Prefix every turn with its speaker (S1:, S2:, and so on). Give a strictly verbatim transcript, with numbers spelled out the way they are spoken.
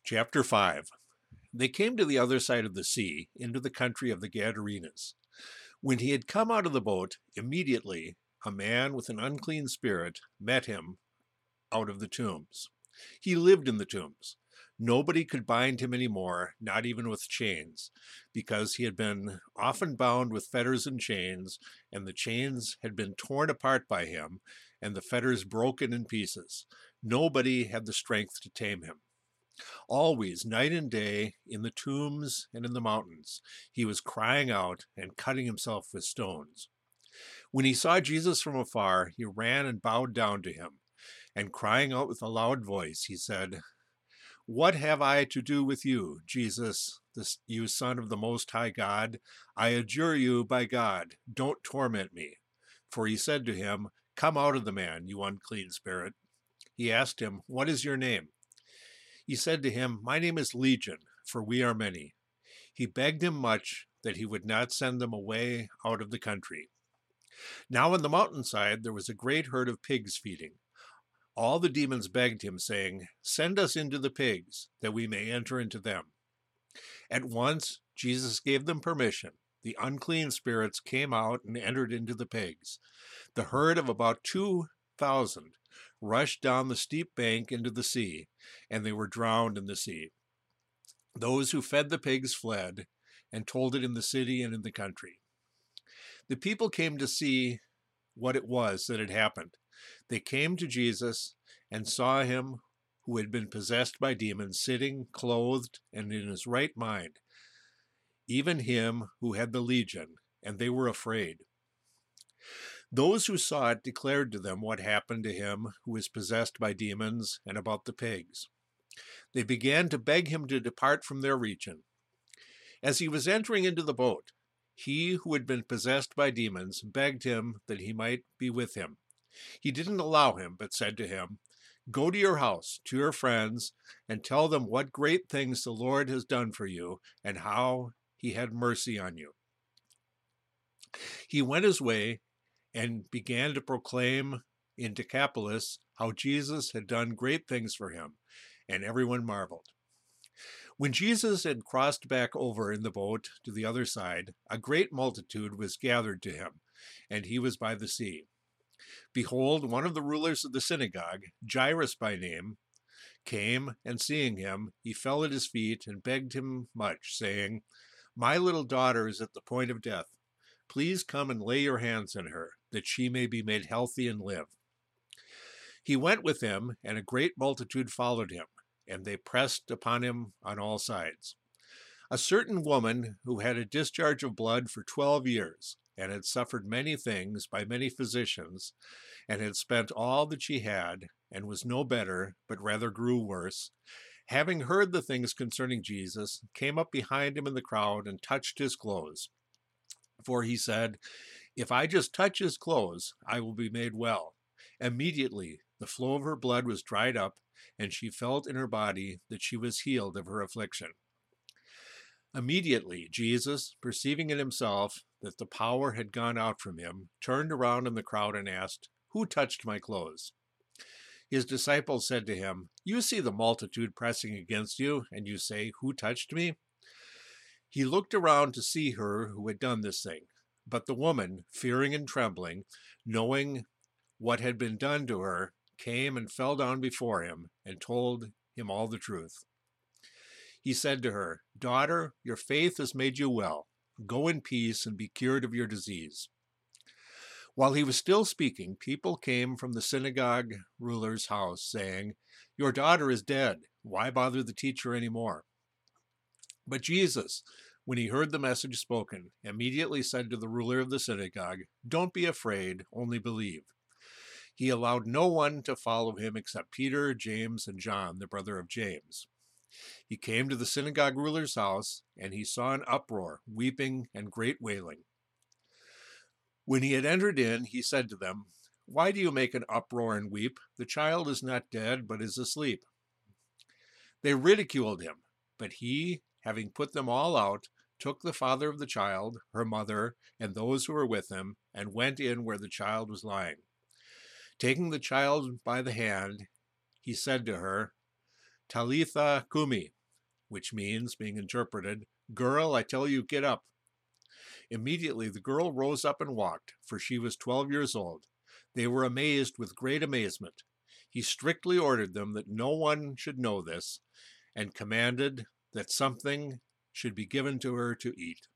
S1: Chapter five. They came to the other side of the sea, into the country of the Gadarenes. When he had come out of the boat, immediately a man with an unclean spirit met him out of the tombs. He lived in the tombs. Nobody could bind him any more, not even with chains, because he had been often bound with fetters and chains, and the chains had been torn apart by him, and the fetters broken in pieces. Nobody had the strength to tame him. Always, night and day, in the tombs and in the mountains, he was crying out and cutting himself with stones. When he saw Jesus from afar, he ran and bowed down to him, and crying out with a loud voice, he said, "What have I to do with you, Jesus, this, you Son of the Most High God? I adjure you by God, don't torment me." For he said to him, "Come out of the man, you unclean spirit." He asked him, "What is your name?" He said to him, "My name is Legion, for we are many." He begged him much that he would not send them away out of the country. Now on the mountainside there was a great herd of pigs feeding. All the demons begged him, saying, "Send us into the pigs, that we may enter into them." At once Jesus gave them permission. The unclean spirits came out and entered into the pigs. The herd of about two thousand rushed down the steep bank into the sea, and they were drowned in the sea. Those who fed the pigs fled and told it in the city and in the country. The people came to see what it was that had happened. They came to Jesus and saw him who had been possessed by demons sitting, clothed, and in his right mind, even him who had the legion, and they were afraid. Those who saw it declared to them what happened to him who was possessed by demons and about the pigs. They began to beg him to depart from their region. As he was entering into the boat, he who had been possessed by demons begged him that he might be with him. He didn't allow him, but said to him, "Go to your house, to your friends, and tell them what great things the Lord has done for you and how he had mercy on you." He went his way and began to proclaim in Decapolis how Jesus had done great things for him, and everyone marveled. When Jesus had crossed back over in the boat to the other side, a great multitude was gathered to him, and he was by the sea. Behold, one of the rulers of the synagogue, Jairus by name, came, and seeing him, he fell at his feet and begged him much, saying, "My little daughter is at the point of death. Please come and lay your hands on her, that she may be made healthy and live." He went with him, and a great multitude followed him, and they pressed upon him on all sides. A certain woman who had a discharge of blood for twelve years, and had suffered many things by many physicians, and had spent all that she had, and was no better, but rather grew worse, having heard the things concerning Jesus, came up behind him in the crowd and touched his clothes. For he said, "If I just touch his clothes, I will be made well." Immediately the flow of her blood was dried up, and she felt in her body that she was healed of her affliction. Immediately Jesus, perceiving in himself that the power had gone out from him, turned around in the crowd and asked, "Who touched my clothes?" His disciples said to him, "You see the multitude pressing against you, and you say, 'Who touched me?'" He looked around to see her who had done this thing. But the woman, fearing and trembling, knowing what had been done to her, came and fell down before him and told him all the truth. He said to her, "Daughter, your faith has made you well. Go in peace and be cured of your disease." While he was still speaking, people came from the synagogue ruler's house, saying, "Your daughter is dead. Why bother the teacher any more?" But Jesus, when he heard the message spoken, immediately said to the ruler of the synagogue, "Don't be afraid, only believe." He allowed no one to follow him except Peter, James, and John, the brother of James. He came to the synagogue ruler's house, and he saw an uproar, weeping, and great wailing. When he had entered in, he said to them, "Why do you make an uproar and weep? The child is not dead, but is asleep." They ridiculed him, but he, having put them all out, took the father of the child, her mother, and those who were with him, and went in where the child was lying. Taking the child by the hand, he said to her, Talitha Kumi, which means, being interpreted, Girl, I tell you, get up. Immediately the girl rose up and walked, for she was twelve years old. They were amazed with great amazement. He strictly ordered them that no one should know this, and commanded that something should be given to her to eat.